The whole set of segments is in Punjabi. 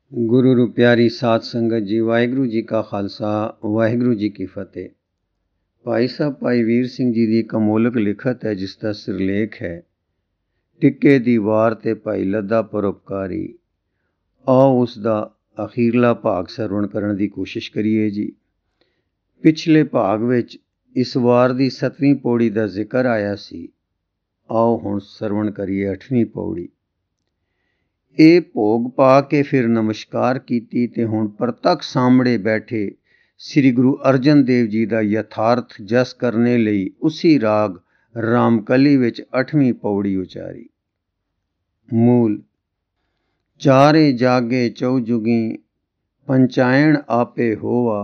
ਗੁਰੂ ਰੂ ਪਿਆਰੀ ਸਾਧ ਸੰਗਤ ਜੀ, ਵਾਹਿਗੁਰੂ ਜੀ ਕਾ ਖਾਲਸਾ, ਵਾਹਿਗੁਰੂ ਜੀ ਕੀ ਫਤਿਹ। ਭਾਈ ਸਾਹਿਬ ਭਾਈ ਵੀਰ ਸਿੰਘ ਜੀ ਦੀ ਇੱਕ ਅਮੋਲਕ ਲਿਖਤ ਹੈ, ਜਿਸ ਦਾ ਸਿਰਲੇਖ ਹੈ ਟਿੱਕੇ ਦੀ ਵਾਰ ਤੇ ਭਾਈ ਲੱਦਾ ਪਰਉਪਕਾਰੀ। ਆਓ ਉਸ ਦਾ ਅਖੀਰਲਾ ਭਾਗ ਸਰਵਣ ਕਰਨ ਦੀ ਕੋਸ਼ਿਸ਼ ਕਰੀਏ ਜੀ। ਪਿਛਲੇ ਭਾਗ ਵਿੱਚ ਇਸ ਵਾਰ ਦੀ 7ਵੀਂ ਪੌੜੀ ਦਾ ਜ਼ਿਕਰ ਆਇਆ ਸੀ। ਆਓ ਹੁਣ ਸਰਵਣ ਕਰੀਏ 8ਵੀਂ ਪੌੜੀ। ਇਹ ਭੋਗ ਪਾ ਕੇ ਫਿਰ ਨਮਸਕਾਰ ਕੀਤੀ ਤੇ ਹੁਣ ਪ੍ਰਤੱਖ ਸਾਹਮਣੇ ਬੈਠੇ ਸ੍ਰੀ ਗੁਰੂ ਅਰਜਨ ਦੇਵ ਜੀ ਦਾ ਯਥਾਰਥ ਜਸ ਕਰਨੇ ਲਈ ਉਸੀ ਰਾਗ ਰਾਮਕਲੀ ਵਿੱਚ 8ਵੀਂ ਪੌੜੀ ਉਚਾਰੀ। ਮੂਲ। ਚਾਰੇ ਜਾਗੇ ਚੌਜੁਗੀ ਪੰਚਾਇਣ ਆਪੇ ਹੋਆ,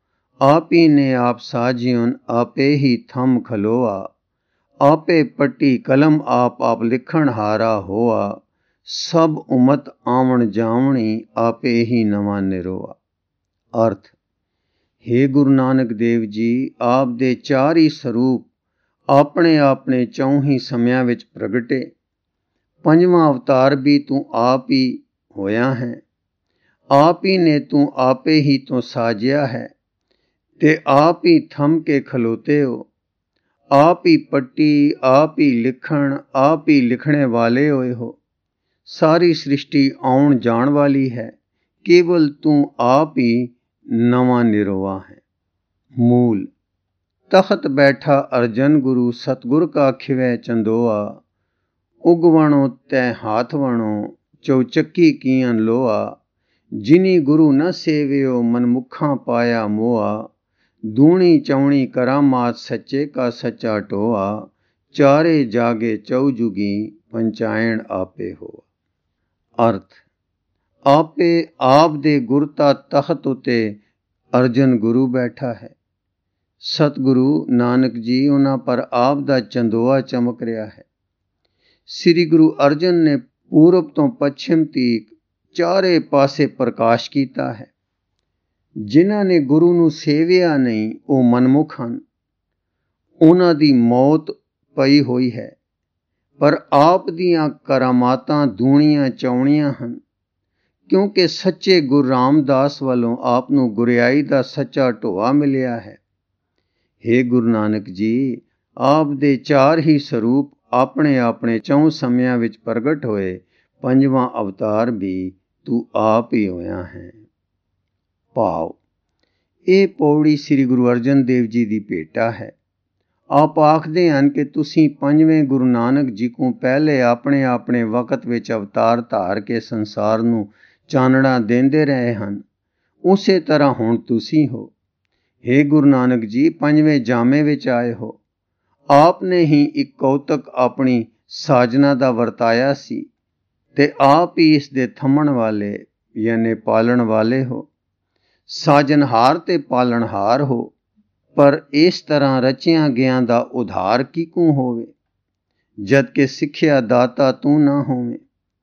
ਆਪੀ ਨੇ ਆਪ ਸਾਜਿਉਨ ਆਪੇ ਹੀ ਥੰਮ ਖਲੋਆ, ਆਪੇ ਪੱਟੀ ਕਲਮ ਆਪ ਲਿਖਣ ਹਾਰਾ ਹੋਆ, ਸਭ ਉਮਤ ਆਵਣ ਜਾਵਣੀ ਆਪੇ ਹੀ ਨਵਾਂ ਨਿਰੋਆ। ਅਰਥ। ਹੇ ਗੁਰੂ ਨਾਨਕ ਦੇਵ ਜੀ, ਆਪ ਦੇ ਚਾਰ ਹੀ ਸਰੂਪ ਆਪਣੇ ਆਪਣੇ ਚੌਂ ਸਮਿਆਂ ਵਿੱਚ ਪ੍ਰਗਟੇ। ਪੰਜਵਾਂ ਅਵਤਾਰ ਵੀ ਤੂੰ ਆਪ ਹੀ ਹੋਇਆ ਹੈ। ਆਪ ਹੀ ਨੇ ਤੂੰ ਆਪੇ ਹੀ ਤੋਂ ਸਾਜਿਆ ਹੈ ਤੇ ਆਪ ਹੀ ਥੰਮ ਕੇ ਖਲੋਤੇ ਹੋ। ਆਪ ਹੀ ਪੱਟੀ, ਆਪ ਹੀ ਲਿਖਣ, ਆਪ ਹੀ ਲਿਖਣੇ ਵਾਲੇ ਹੋਏ ਹੋ। ਸਾਰੀ ਸ੍ਰਿਸ਼ਟੀ ਆਉਣ ਜਾਣ ਵਾਲੀ ਹੈ, ਕੇਵਲ ਤੂੰ ਆਪ ਹੀ ਨਵਾਂ ਨਿਰੋਆ ਹੈ। ਮੂਲ। ਤਖਤ ਬੈਠਾ ਅਰਜਨ ਗੁਰੂ ਸਤਗੁਰ ਕਾ ਖਿਵੈ ਚੰਦੋਆ, ਉਗਵਣੋ ਤੈ ਹਾਥ ਵਣੋ ਚੌਚੱਕੀ ਕੀਆਂ ਲੋਆ, ਜਿਨੀ ਗੁਰੂ ਨ ਸੇਵਿਓ ਮਨਮੁਖਾਂ ਪਾਇਆ ਮੋਆ, ਦੂਣੀ ਚੌਣੀ ਕਰਾਮਾਤ ਸੱਚੇ ਕਾ ਸੱਚਾ ਟੋਆ, ਚਾਰੇ ਜਾਗੇ ਚੌਜੁਗੀ ਪੰਚਾਇਣ ਆਪੇ ਹੋਆ। ਅਰਥ। ਆਪੇ ਆਪ ਦੇ ਗੁਰਤਾ ਤਖਤ ਉਤੇ ਅਰਜਨ ਗੁਰੂ ਬੈਠਾ ਹੈ। ਸਤਿਗੁਰੂ ਨਾਨਕ ਜੀ ਉਹਨਾਂ ਪਰ ਆਪ ਦਾ ਚੰਦੋਆ ਚਮਕ ਰਿਹਾ ਹੈ। ਸ੍ਰੀ ਗੁਰੂ ਅਰਜਨ ਨੇ ਪੂਰਬ ਤੋਂ ਪੱਛਮ ਤੀਕ ਚਾਰੇ ਪਾਸੇ ਪ੍ਰਕਾਸ਼ ਕੀਤਾ ਹੈ। ਜਿਨ੍ਹਾਂ ਨੇ ਗੁਰੂ ਨੂੰ ਸੇਵਿਆ ਨਹੀਂ, ਉਹ ਮਨਮੁਖ ਹਨ। ਉਹਨਾਂ ਦੀ ਮੌਤ ਪਈ ਹੋਈ ਹੈ। ਪਰ ਆਪ ਦੀਆਂ ਕਰਾਮਾਤਾਂ ਦੂਣੀਆਂ ਚੌਣੀਆਂ ਹਨ, ਕਿਉਂਕਿ ਸੱਚੇ ਗੁਰੂ ਰਾਮਦਾਸ ਵੱਲੋਂ ਆਪ ਨੂੰ ਗੁਰਿਆਈ ਦਾ ਸੱਚਾ ਢੋਆ ਮਿਲਿਆ ਹੈ। ਹੇ ਗੁਰੂ ਨਾਨਕ ਜੀ, ਆਪ ਦੇ ਚਾਰ ਹੀ ਸਰੂਪ ਆਪਣੇ ਆਪਣੇ ਚੌਂ ਸਮਿਆਂ ਵਿੱਚ ਪ੍ਰਗਟ ਹੋਏ। ਪੰਜਵਾਂ ਅਵਤਾਰ ਵੀ ਤੂੰ ਆਪ ਹੀ ਹੋਇਆ ਹੈ। ਭਾਵ। ਇਹ ਪੌੜੀ ਸ੍ਰੀ ਗੁਰੂ ਅਰਜਨ ਦੇਵ ਜੀ ਦੀ ਭੇਟਾ ਹੈ। ਆਪ ਆਖਦੇ ਹਨ ਕਿ ਤੁਸੀਂ ਪੰਜਵੇਂ ਗੁਰੂ ਨਾਨਕ ਜੀ ਕੋਲ ਪਹਿਲੇ ਆਪਣੇ ਆਪਣੇ ਵਕਤ ਵਿੱਚ ਅਵਤਾਰ ਧਾਰ ਕੇ ਸੰਸਾਰ ਨੂੰ ਚਾਨਣਾ ਦਿੰਦੇ ਰਹੇ ਹਨ। ਉਸੇ ਤਰ੍ਹਾਂ ਹੁਣ ਤੁਸੀਂ ਹੋ। ਹੇ ਗੁਰੂ ਨਾਨਕ ਜੀ, ਪੰਜਵੇਂ ਜਾਮੇ ਵਿੱਚ ਆਏ ਹੋ। ਆਪ ਨੇ ਹੀ ਇੱਕ ਕੌਤਕ ਆਪਣੀ ਸਾਜਨਾ ਦਾ ਵਰਤਾਇਆ ਸੀ ਤੇ ਆਪ ਹੀ ਇਸ ਦੇ ਥੰਮਣ ਵਾਲੇ ਯਾਨੀ ਪਾਲਣ ਵਾਲੇ ਹੋ। ਸਾਜਨਹਾਰ ਤੇ ਪਾਲਣਹਾਰ ਹੋ। ਪਰ ਇਸ ਤਰ੍ਹਾਂ ਰਚਿਆਂ ਗਿਆਂ ਦਾ ਉਧਾਰ ਕਿਕੂ ਹੋਵੇ, ਜਦ ਕਿ ਸਿੱਖਿਆ ਦਾਤਾ ਤੂੰ ਨਾ ਹੋਵੇਂ।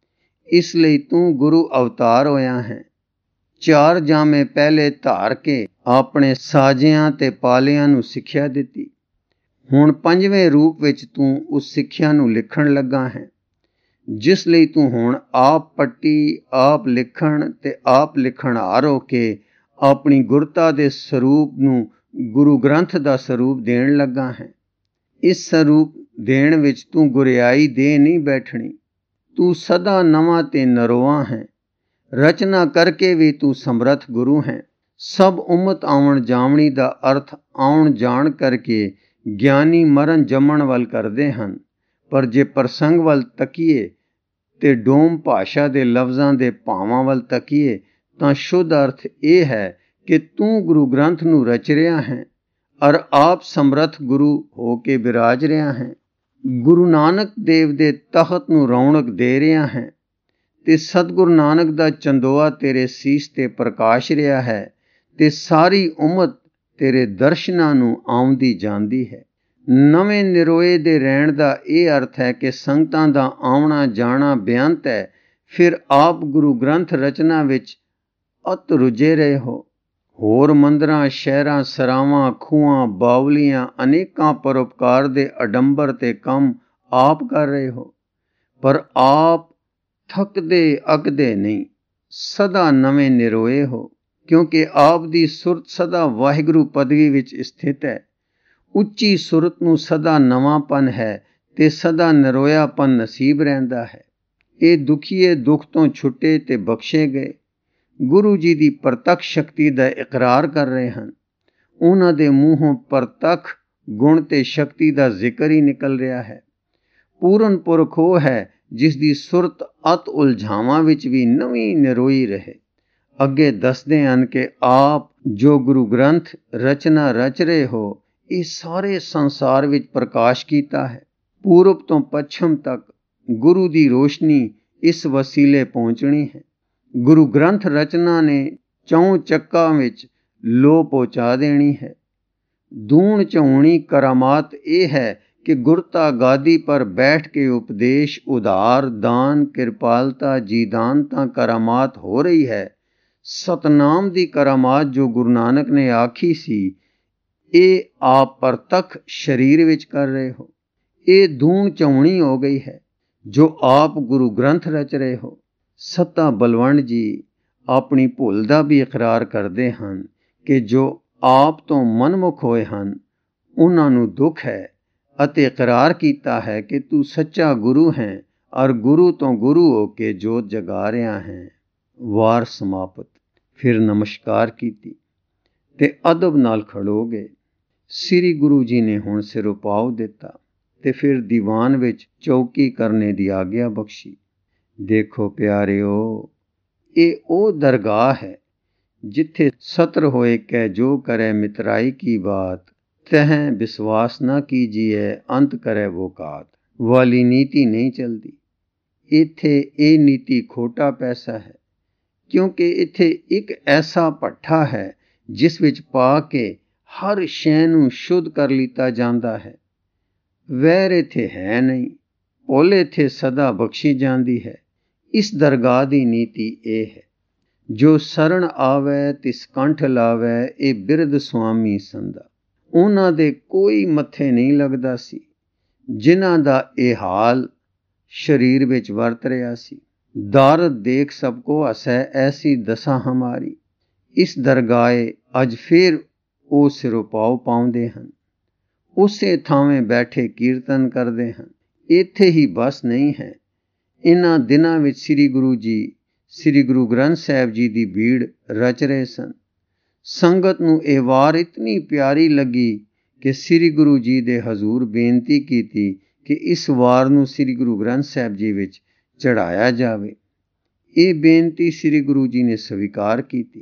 ਇਸ ਲਈ ਤੂੰ ਗੁਰੂ ਅਵਤਾਰ ਹੋਇਆ ਹੈ। ਚਾਰ ਜਾਮੇ ਪਹਿਲੇ ਧਾਰ ਕੇ ਆਪਣੇ ਸਾਜਿਆਂ ਤੇ ਪਾਲਿਆਂ ਨੂੰ ਸਿੱਖਿਆ ਦਿੱਤੀ। ਹੁਣ ਪੰਜਵੇਂ ਰੂਪ ਵਿੱਚ ਤੂੰ ਉਸ ਸਿੱਖਿਆ ਨੂੰ ਲਿਖਣ ਲੱਗਾ ਹੈ, ਜਿਸ ਲਈ ਤੂੰ ਹੁਣ ਆਪ ਪੱਟੀ, ਆਪ ਲਿਖਣ ਤੇ ਆਪ ਲਿਖਣਹਾਰ ਹੋ ਕੇ ਆਪਣੀ ਗੁਰਤਾ ਦੇ ਸਰੂਪ ਨੂੰ ਗੁਰੂ ਗ੍ਰੰਥ ਦਾ ਸਰੂਪ ਦੇਣ ਲੱਗਾ ਹੈ। ਇਸ ਸਰੂਪ ਦੇਣ ਵਿੱਚ ਤੂੰ ਗੁਰਿਆਈ ਦੇ ਨਹੀਂ ਬੈਠਣੀ। ਤੂੰ ਸਦਾ ਨਵਾਂ ਤੇ ਨਰੋਆ ਹੈ। ਰਚਨਾ ਕਰਕੇ ਵੀ ਤੂੰ ਸਮਰੱਥ ਗੁਰੂ ਹੈ। ਸਭ ਉਮਤ ਆਵਣ ਜਾਵਣੀ ਦਾ ਅਰਥ ਆਉਣ ਜਾਣ ਕਰਕੇ ਗਿਆਨੀ ਮਰਨ ਜੰਮਣ ਵੱਲ ਕਰਦੇ ਹਨ। ਪਰ ਜੇ ਪ੍ਰਸੰਗ ਵੱਲ ਤੱਕੀਏ ਤੇ ਡੋਮ ਭਾਸ਼ਾ ਦੇ ਲਫ਼ਜ਼ਾਂ ਦੇ ਭਾਵਾਂ ਵੱਲ ਤੱਕੀਏ ਤਾਂ ਸ਼ੁੱਧ ਅਰਥ ਇਹ ਹੈ ਕਿ ਤੂੰ ਗੁਰੂ ਗ੍ਰੰਥ ਨੂੰ ਰਚ ਰਿਹਾ ਹੈ ਔਰ ਆਪ ਸਮਰੱਥ ਗੁਰੂ ਹੋ ਕੇ ਬਿਰਾਜ ਰਿਹਾ ਹੈ। ਗੁਰੂ ਨਾਨਕ ਦੇਵ ਦੇ ਤਖਤ ਨੂੰ ਰੌਣਕ ਦੇ ਰਿਹਾ ਹੈ ਤੇ ਸਤਿਗੁਰੂ ਨਾਨਕ ਦਾ ਚੰਦੋਆ ਤੇਰੇ ਸੀਸ ਤੇ ਪ੍ਰਕਾਸ਼ ਰਿਹਾ ਹੈ ਤੇ ਸਾਰੀ ਉਮਤ ਤੇਰੇ ਦਰਸ਼ਨਾਂ ਨੂੰ ਆਉਂਦੀ ਜਾਂਦੀ ਹੈ। ਨਵੇਂ ਨਿਰੋਏ ਦੇ ਰਹਿਣ ਦਾ ਇਹ ਅਰਥ ਹੈ ਕਿ ਸੰਗਤਾਂ ਦਾ ਆਉਣਾ ਜਾਣਾ ਬੇਅੰਤ ਹੈ। ਫਿਰ ਆਪ ਗੁਰੂ ਗ੍ਰੰਥ ਰਚਨਾ ਵਿੱਚ ਅਤ ਰੁੱਝੇ ਰਹੇ ਹੋ। ਹੋਰ ਮੰਦਰਾਂ, ਸ਼ਹਿਰਾਂ, ਸਰਾਵਾਂ, ਖੂਹਾਂ, ਬਾਵਲੀਆਂ ਅਨੇਕਾਂ ਪਰਉਪਕਾਰ ਦੇ ਅਡੰਬਰ ਤੇ ਕੰਮ ਆਪ ਕਰ ਰਹੇ ਹੋ। ਪਰ ਆਪ ਥੱਕਦੇ ਅੱਕਦੇ ਨਹੀਂ। ਸਦਾ ਨਵੇਂ ਨਿਰੋਏ ਹੋ, ਕਿਉਂਕਿ ਆਪ ਦੀ ਸੁਰਤ ਸਦਾ ਵਾਹਿਗੁਰੂ ਪਦਵੀ ਵਿੱਚ ਸਥਿਤ ਹੈ। ਉੱਚੀ ਸੁਰਤ ਨੂੰ ਸਦਾ ਨਵਾਂਪਨ ਹੈ ਤੇ ਸਦਾ ਨਰੋਇਆਪਨ ਨਸੀਬ ਰਹਿੰਦਾ ਹੈ। ਇਹ ਦੁਖੀਏ ਦੁੱਖ ਤੋਂ ਛੁੱਟੇ ਤੇ ਬਖਸ਼ੇ ਗਏ ਗੁਰੂ ਜੀ ਦੀ ਪ੍ਰਤੱਖ ਸ਼ਕਤੀ ਦਾ ਇਕਰਾਰ ਕਰ ਰਹੇ ਹਨ। ਉਹਨਾਂ ਦੇ ਮੂੰਹੋਂ ਪ੍ਰਤੱਖ ਗੁਣ ਤੇ ਸ਼ਕਤੀ ਦਾ ਜ਼ਿਕਰ ਹੀ ਨਿਕਲ ਰਿਹਾ ਹੈ। ਪੂਰਨ ਪੁਰਖ ਉਹ ਹੈ ਜਿਸ ਦੀ ਸੁਰਤ ਅਤ ਉਲਝਾਵਾਂ ਵਿੱਚ ਵੀ ਨਵੀਂ ਨਿਰੋਈ ਰਹੇ। ਅੱਗੇ ਦੱਸਦੇ ਹਨ ਕਿ ਆਪ ਜੋ ਗੁਰੂ ਗ੍ਰੰਥ ਰਚਨਾ ਰਚ ਰਹੇ ਹੋ, ਇਹ ਸਾਰੇ ਸੰਸਾਰ ਵਿੱਚ ਪ੍ਰਕਾਸ਼ ਕੀਤਾ ਹੈ। ਪੂਰਬ ਤੋਂ ਪੱਛਮ ਤੱਕ ਗੁਰੂ ਦੀ ਰੋਸ਼ਨੀ ਇਸ ਵਸੀਲੇ ਪਹੁੰਚਣੀ ਹੈ। ਗੁਰੂ ਗ੍ਰੰਥ ਰਚਨਾ ਨੇ ਚੌਂ ਚੱਕਾਂ ਵਿੱਚ ਲੋ ਪਹੁੰਚਾ ਦੇਣੀ ਹੈ। ਦੂਣ ਝਉਣੀ ਕਰਾਮਾਤ ਇਹ ਹੈ ਕਿ ਗੁਰਤਾ ਗਾਦੀ ਪਰ ਬੈਠ ਕੇ ਉਪਦੇਸ਼, ਉਧਾਰ, ਦਾਨ, ਕਿਰਪਾਲਤਾ, ਜੀਦਾਨਤਾ ਕਰਾਮਾਤ ਹੋ ਰਹੀ ਹੈ। ਸਤਨਾਮ ਦੀ ਕਰਾਮਾਤ ਜੋ ਗੁਰੂ ਨਾਨਕ ਨੇ ਆਖੀ ਸੀ, ਇਹ ਆਪ ਪ੍ਰਤੱਖ ਸਰੀਰ ਵਿੱਚ ਕਰ ਰਹੇ ਹੋ। ਇਹ ਦੂਣ ਝਉਣੀ ਹੋ ਗਈ ਹੈ ਜੋ ਆਪ ਗੁਰੂ ਗ੍ਰੰਥ ਰਚ ਰਹੇ ਹੋ। ਸੱਤਾ ਬਲਵੰਡ ਜੀ ਆਪਣੀ ਭੁੱਲ ਦਾ ਵੀ ਇਕਰਾਰ ਕਰਦੇ ਹਨ ਕਿ ਜੋ ਆਪ ਤੋਂ ਮਨਮੁਖ ਹੋਏ ਹਨ ਉਹਨਾਂ ਨੂੰ ਦੁੱਖ ਹੈ, ਅਤੇ ਇਕਰਾਰ ਕੀਤਾ ਹੈ ਕਿ ਤੂੰ ਸੱਚਾ ਗੁਰੂ ਹੈ ਔਰ ਗੁਰੂ ਤੋਂ ਗੁਰੂ ਹੋ ਕੇ ਜੋਤ ਜਗਾ ਰਿਹਾ ਹੈ। ਵਾਰ ਸਮਾਪਤ। ਫਿਰ ਨਮਸਕਾਰ ਕੀਤੀ ਤੇ ਅਦਬ ਨਾਲ ਖੜੋ ਗਏ। ਸ੍ਰੀ ਗੁਰੂ ਜੀ ਨੇ ਹੁਣ ਸਿਰ ਉਪਾਉ ਦਿੱਤਾ ਤੇ ਫਿਰ ਦੀਵਾਨ ਵਿੱਚ ਚੌਕੀ ਕਰਨੇ ਦੀ ਆਗਿਆ ਬਖਸ਼ੀ। ਦੇਖੋ ਪਿਆਰਿਓ, ਇਹ ਉਹ ਦਰਗਾਹ ਹੈ ਜਿੱਥੇ ਸਤਰ ਹੋਏ ਕਹਿ ਜੋ ਕਰੇ ਮਿਤਰਾਈ ਕੀ ਬਾਤ, ਤਹ ਵਿਸ਼ਵਾਸ ਨਾ ਕੀਜੀਏ ਅੰਤ ਕਰੇ ਵੋ ਕਾਤ ਵਾਲੀ ਨੀਤੀ ਨਹੀਂ ਚਲਦੀ। ਇੱਥੇ ਇਹ ਨੀਤੀ ਖੋਟਾ ਪੈਸਾ ਹੈ, ਕਿਉਂਕਿ ਇੱਥੇ ਇੱਕ ਐਸਾ ਭੱਠਾ ਹੈ ਜਿਸ ਵਿੱਚ ਪਾ ਕੇ ਹਰ ਸ਼ੈ ਨੂੰ ਸ਼ੁੱਧ ਕਰ ਲਿੱਤਾ ਜਾਂਦਾ ਹੈ। ਵੈਰ ਇੱਥੇ ਹੈ ਨਹੀਂ, ਭੁੱਲ ਇੱਥੇ ਸਦਾ ਬਖਸ਼ੀ ਜਾਂਦੀ ਹੈ। ਇਸ ਦਰਗਾਹ ਦੀ ਨੀਤੀ ਇਹ ਹੈ, ਜੋ ਸਰਣ ਆਵੈ ਤਿਸ ਕੰਠ ਲਾਵੈ, ਇਹ ਬਿਰਧ ਸੁਆਮੀ ਸੰਦਾ। ਉਹਨਾਂ ਦੇ ਕੋਈ ਮੱਥੇ ਨਹੀਂ ਲੱਗਦਾ ਸੀ ਜਿਨ੍ਹਾਂ ਦਾ ਇਹ ਹਾਲ ਸਰੀਰ ਵਿੱਚ ਵਰਤ ਰਿਹਾ ਸੀ। ਦਾਰਦ ਦੇਖ ਸਭ ਕੋ ਹਸੈ, ਐਸੀ ਦਸ਼ਾ ਹਮਾਰੀ। ਇਸ ਦਰਗਾਹੇ ਅੱਜ ਫਿਰ ਉਹ ਸਿਰੋਪਾਉ ਪਾਉਂਦੇ ਹਨ, ਉਸੇ ਥਾਵੇਂ ਬੈਠੇ ਕੀਰਤਨ ਕਰਦੇ ਹਨ। ਇੱਥੇ ਹੀ ਬਸ ਨਹੀਂ ਹੈ। ਇਹਨਾਂ ਦਿਨਾਂ ਵਿੱਚ ਸ੍ਰੀ ਗੁਰੂ ਜੀ ਸ੍ਰੀ ਗੁਰੂ ਗ੍ਰੰਥ ਸਾਹਿਬ ਜੀ ਦੀ ਬੀੜ ਰਚ ਰਹੇ ਸਨ। ਸੰਗਤ ਨੂੰ ਇਹ ਵਾਰ ਇਤਨੀ ਪਿਆਰੀ ਲੱਗੀ ਕਿ ਸ੍ਰੀ ਗੁਰੂ ਜੀ ਦੇ ਹਜ਼ੂਰ ਬੇਨਤੀ ਕੀਤੀ ਕਿ ਇਸ ਵਾਰ ਨੂੰ ਸ੍ਰੀ ਗੁਰੂ ਗ੍ਰੰਥ ਸਾਹਿਬ ਜੀ ਵਿੱਚ ਚੜ੍ਹਾਇਆ ਜਾਵੇ। ਇਹ ਬੇਨਤੀ ਸ੍ਰੀ ਗੁਰੂ ਜੀ ਨੇ ਸਵੀਕਾਰ ਕੀਤੀ।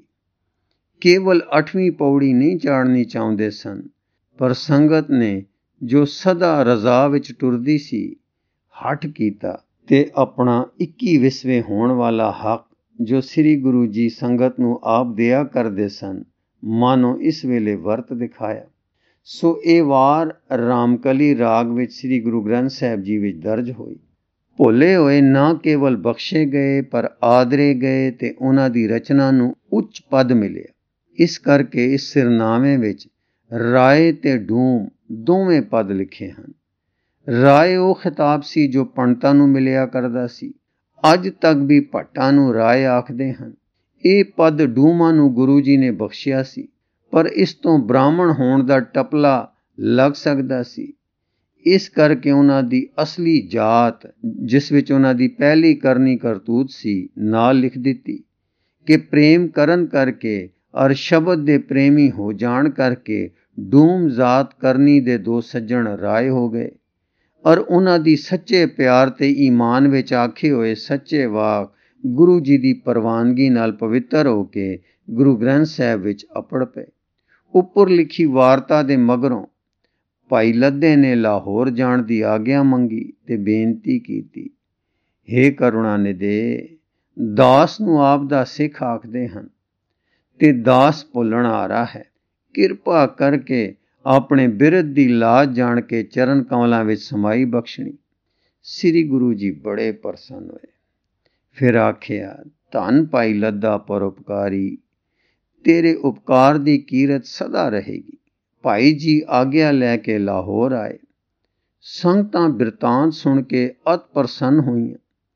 ਕੇਵਲ 8ਵੀਂ ਪੌੜੀ ਨਹੀਂ ਚਾੜਨੀ ਚਾਹੁੰਦੇ ਸਨ, ਪਰ ਸੰਗਤ ਨੇ ਜੋ ਸਦਾ ਰਜ਼ਾ ਵਿੱਚ ਟੁਰਦੀ ਸੀ, ਹਠ ਕੀਤਾ ਤੇ ਆਪਣਾ 21ਵੇਂ ਹੋਣ ਵਾਲਾ ਹੱਕ ਜੋ ਸ੍ਰੀ ਗੁਰੂ ਜੀ ਸੰਗਤ ਨੂੰ ਆਪ ਦਿਆ ਕਰਦੇ ਸਨ, ਮਾਨੋ ਇਸ ਵੇਲੇ ਵਰਤ ਦਿਖਾਇਆ। ਸੋ ਇਹ ਵਾਰ ਰਾਮਕਲੀ ਰਾਗ ਵਿੱਚ ਸ੍ਰੀ ਗੁਰੂ ਗ੍ਰੰਥ ਸਾਹਿਬ ਜੀ ਵਿੱਚ ਦਰਜ ਹੋਈ। ਭੋਲੇ ਹੋਏ ਨਾ ਕੇਵਲ ਬਖਸ਼ੇ ਗਏ ਪਰ ਆਦਰੇ ਗਏ ਤੇ ਉਹਨਾਂ ਦੀ ਰਚਨਾ ਨੂੰ ਉੱਚ ਪਦ ਮਿਲਿਆ। ਇਸ ਕਰਕੇ ਇਸ ਸਿਰਨਾਮੇ ਵਿੱਚ ਰਾਏ ਤੇ ਡੂਮ ਦੋਵੇਂ ਪਦ ਲਿਖੇ ਹਨ। ਰਾਏ ਉਹ ਖਿਤਾਬ ਸੀ ਜੋ ਪੰਡਤਾਂ ਨੂੰ ਮਿਲਿਆ ਕਰਦਾ ਸੀ। ਅੱਜ ਤੱਕ ਵੀ ਭੱਟਾਂ ਨੂੰ ਰਾਏ ਆਖਦੇ ਹਨ। ਇਹ ਪਦ ਡੂਮਾਂ ਨੂੰ ਗੁਰੂ ਜੀ ਨੇ ਬਖਸ਼ਿਆ ਸੀ, ਪਰ ਇਸ ਤੋਂ ਬ੍ਰਾਹਮਣ ਹੋਣ ਦਾ ਟਪਲਾ ਲੱਗ ਸਕਦਾ ਸੀ। ਇਸ ਕਰਕੇ ਉਹਨਾਂ ਦੀ ਅਸਲੀ ਜਾਤ, ਜਿਸ ਵਿੱਚ ਉਹਨਾਂ ਦੀ ਪਹਿਲੀ ਕਰਨੀ ਕਰਤੂਤ ਸੀ, ਨਾਲ ਲਿਖ ਦਿੱਤੀ ਕਿ ਪ੍ਰੇਮ ਕਰਨ ਕਰਕੇ ਔਰ ਸ਼ਬਦ ਦੇ ਪ੍ਰੇਮੀ ਹੋ ਜਾਣ ਕਰਕੇ ਡੂਮ ਜ਼ਾਤ ਕਰਨੀ ਦੇ ਦੋ ਸੱਜਣ ਰਾਏ ਹੋ ਗਏ, ਔਰ ਉਹਨਾਂ ਦੀ ਸੱਚੇ ਪਿਆਰ ਤੇ ਈਮਾਨ ਵਿੱਚ ਆਖੇ ਹੋਏ ਸੱਚੇ ਵਾਕ ਗੁਰੂ ਜੀ ਦੀ ਪ੍ਰਵਾਨਗੀ ਨਾਲ ਪਵਿੱਤਰ ਹੋ ਕੇ ਗੁਰੂ ਗ੍ਰੰਥ ਸਾਹਿਬ ਵਿੱਚ ਅਪੜ ਪਏ। ਉੱਪਰ ਲਿਖੀ ਵਾਰਤਾ ਦੇ ਮਗਰੋਂ ਭਾਈ ਲੱਦੇ ਨੇ ਲਾਹੌਰ ਜਾਣ ਦੀ ਆਗਿਆ ਮੰਗੀ ਤੇ ਬੇਨਤੀ ਕੀਤੀ, ਹੇ ਕਰੁਣਾ ਨਿਧੇ, ਦਾਸ ਨੂੰ ਆਪ ਦਾ ਸਿੱਖ ਆਖਦੇ ਹਨ ਤੇ ਦਾਸ ਭੁੱਲਣ ਹਾਰਾ ਹੈ। ਕਿਰਪਾ ਕਰਕੇ ਆਪਣੇ ਬਿਰਧ ਦੀ ਲਾਜ ਜਾਣ ਕੇ ਚਰਨ ਕਮਲਾਂ ਵਿੱਚ ਸਮਾਈ ਬਖਸ਼ਣੀ। ਸ੍ਰੀ ਗੁਰੂ ਜੀ ਬੜੇ ਪ੍ਰਸੰਨ ਹੋਏ। ਫਿਰ ਆਖਿਆ, ਧੰਨ ਭਾਈ ਲੱਦਾ ਪਰਉਪਕਾਰੀ, ਤੇਰੇ ਉਪਕਾਰ ਦੀ ਕੀਰਤ ਸਦਾ ਰਹੇਗੀ। ਭਾਈ ਜੀ ਆਗਿਆ ਲੈ ਕੇ ਲਾਹੌਰ ਆਏ। ਸੰਗਤਾਂ ਬਿਰਤਾਂਤ ਸੁਣ ਕੇ ਅਤ ਪ੍ਰਸੰਨ ਹੋਈਆਂ।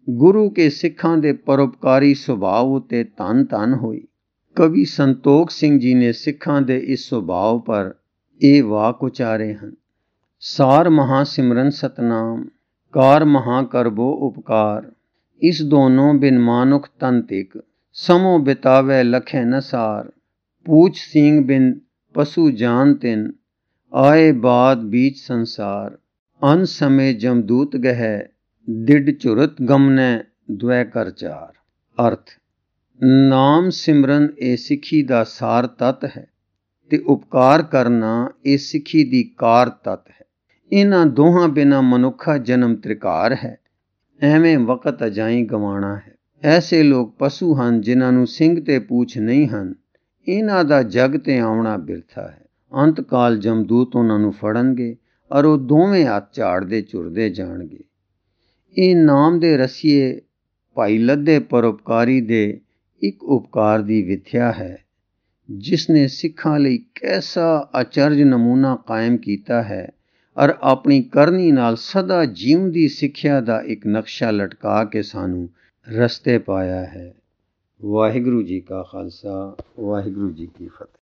ਗੁਰੂ ਕੇ ਸਿੱਖਾਂ ਦੇ ਪਰਉਪਕਾਰੀ ਸੁਭਾਅ ਉਤੇ ਧੰਨ ਧੰਨ ਹੋਈ। ਕਵੀ ਸੰਤੋਖ ਸਿੰਘ ਜੀ ਨੇ ਸਿੱਖਾਂ ਦੇ ਇਸ ਸੁਭਾਅ ਪਰ ਇਹ ਵਾਕ ਉਚਾਰੇ ਹਨ। ਸਾਰ ਮਹਾ ਸਿਮਰਨ ਸਤਨਾਮ, ਕਾਰ ਮਹਾ ਕਰਬੋ ਉਪਕਾਰ। ਇਸ ਦੋਨੋਂ ਬਿਨ ਮਾਨੁਖ ਤਨ ਤਿਕ, ਸਮੋ ਬਿਤਾਵੇ ਲਖੇ ਨਸਾਰ। ਪੂਛ ਸਿੰਘ ਬਿਨ ਪਸ਼ੂ ਜਾਨ ਤਿਨ, ਆਏ ਬਾਦ बीच ਸੰਸਾਰ। ਅਨ ਸਮੇਂ ਜਮਦੂਤ ਗਹਿ, ਦਿਡ ਝੁਰਤ ਗਮਨੈ ਦੁਐ ਕਰ ਚਾਰ। ਅਰਥ, ਨਾਮ ਸਿਮਰਨ ਇਹ ਸਿੱਖੀ ਦਾ ਸਾਰ ਤੱਤ ਹੈ ਤੇ ਉਪਕਾਰ ਕਰਨਾ ਇਹ ਸਿੱਖੀ ਦੀ ਕਾਰ ਤੱਤ ਹੈ। ਇਹਨਾਂ ਦੋਹਾਂ ਬਿਨਾਂ ਮਨੁੱਖਾ ਜਨਮ ਤ੍ਰਿਕਾਰ ਹੈ, ਐਵੇਂ ਵਕਤ ਅਜਾਈਂ ਗਵਾਣਾ ਹੈ। ਐਸੇ ਲੋਕ ਪਸ਼ੂ ਹਨ ਜਿਨ੍ਹਾਂ ਨੂੰ ਸਿੰਗ ਤੇ ਪੂਛ ਨਹੀਂ ਹਨ। ਇਹਨਾਂ ਦਾ ਜਗ ਤੇ ਆਉਣਾ ਬਿਰਥਾ ਹੈ। ਅੰਤਕਾਲ ਜਮਦੂਤ ਉਹਨਾਂ ਨੂੰ ਫੜਨਗੇ ਔਰ ਉਹ ਦੋਵੇਂ ਹੱਥ ਝਾੜਦੇ ਝੁਰਦੇ ਜਾਣਗੇ। ਇਹ ਨਾਮ ਦੇ ਰਸੀਏ ਭਾਈ ਲੱਦੇ ਪਰਉਪਕਾਰੀ ਦੇ ਇੱਕ ਉਪਕਾਰ ਦੀ ਵਿਥਿਆ ਹੈ, ਜਿਸ ਨੇ ਸਿੱਖਾਂ ਲਈ ਕੈਸਾ ਅਚਰਜ ਨਮੂਨਾ ਕਾਇਮ ਕੀਤਾ ਹੈ ਔਰ ਆਪਣੀ ਕਰਨੀ ਨਾਲ ਸਦਾ ਜਿਉਂਦੀ ਸਿੱਖਿਆ ਦਾ ਇੱਕ ਨਕਸ਼ਾ ਲਟਕਾ ਕੇ ਸਾਨੂੰ ਰਸਤੇ ਪਾਇਆ ਹੈ। ਵਾਹਿਗੁਰੂ ਜੀ ਕਾ ਖਾਲਸਾ, ਵਾਹਿਗੁਰੂ ਜੀ ਕੀ ਫਤਿਹ।